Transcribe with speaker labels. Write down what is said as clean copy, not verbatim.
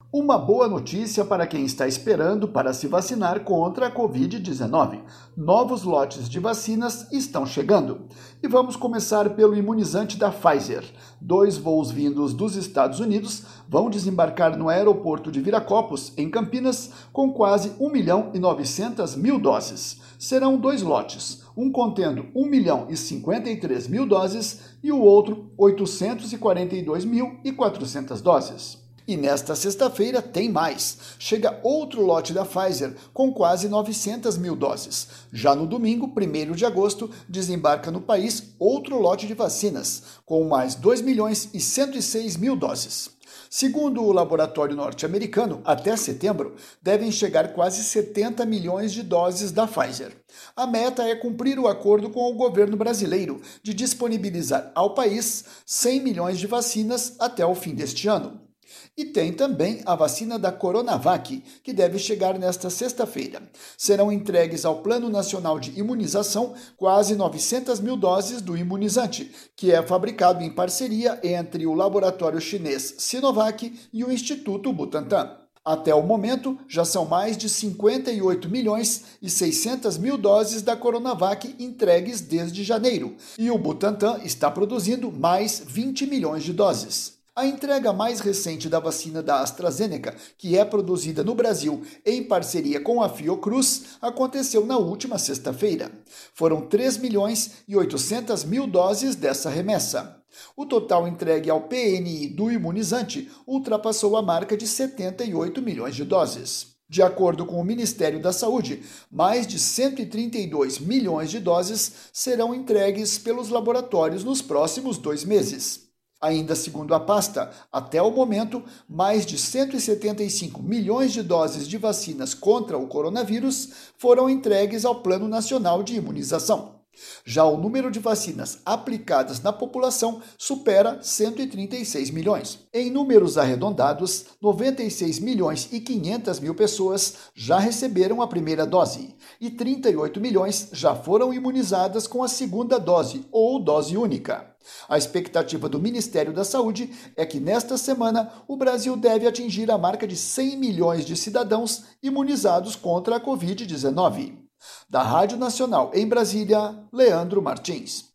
Speaker 1: Uma boa notícia para quem está esperando para se vacinar contra a Covid-19. Novos lotes de vacinas estão chegando. E vamos começar pelo imunizante da Pfizer. 2 voos vindos dos Estados Unidos vão desembarcar no aeroporto de Viracopos, em Campinas, com quase 1.900.000 doses. Serão 2 lotes, um contendo 1.053.000 doses e o outro 842.400 doses. E nesta sexta-feira tem mais. Chega outro lote da Pfizer com quase 900.000 doses. Já no domingo, 1º de agosto, desembarca no país outro lote de vacinas, com mais 2.106.000 doses. Segundo o laboratório norte-americano, até setembro, devem chegar quase 70 milhões de doses da Pfizer. A meta é cumprir o acordo com o governo brasileiro de disponibilizar ao país 100 milhões de vacinas até o fim deste ano. E tem também a vacina da Coronavac, que deve chegar nesta sexta-feira. Serão entregues ao Plano Nacional de Imunização quase 900.000 doses do imunizante, que é fabricado em parceria entre o laboratório chinês Sinovac e o Instituto Butantan. Até o momento, já são mais de 58.600.000 doses da Coronavac entregues desde janeiro, e o Butantan está produzindo mais 20 milhões de doses. A entrega mais recente da vacina da AstraZeneca, que é produzida no Brasil em parceria com a Fiocruz, aconteceu na última sexta-feira. Foram 3.800.000 doses dessa remessa. O total entregue ao PNI do imunizante ultrapassou a marca de 78 milhões de doses. De acordo com o Ministério da Saúde, mais de 132 milhões de doses serão entregues pelos laboratórios nos próximos 2 meses. Ainda segundo a pasta, até o momento, mais de 175 milhões de doses de vacinas contra o coronavírus foram entregues ao Plano Nacional de Imunização. Já o número de vacinas aplicadas na população supera 136 milhões. Em números arredondados, 96.500.000 pessoas já receberam a primeira dose e 38 milhões já foram imunizadas com a segunda dose ou dose única. A expectativa do Ministério da Saúde é que nesta semana o Brasil deve atingir a marca de 100 milhões de cidadãos imunizados contra a Covid-19. Da Rádio Nacional em Brasília, Leandro Martins.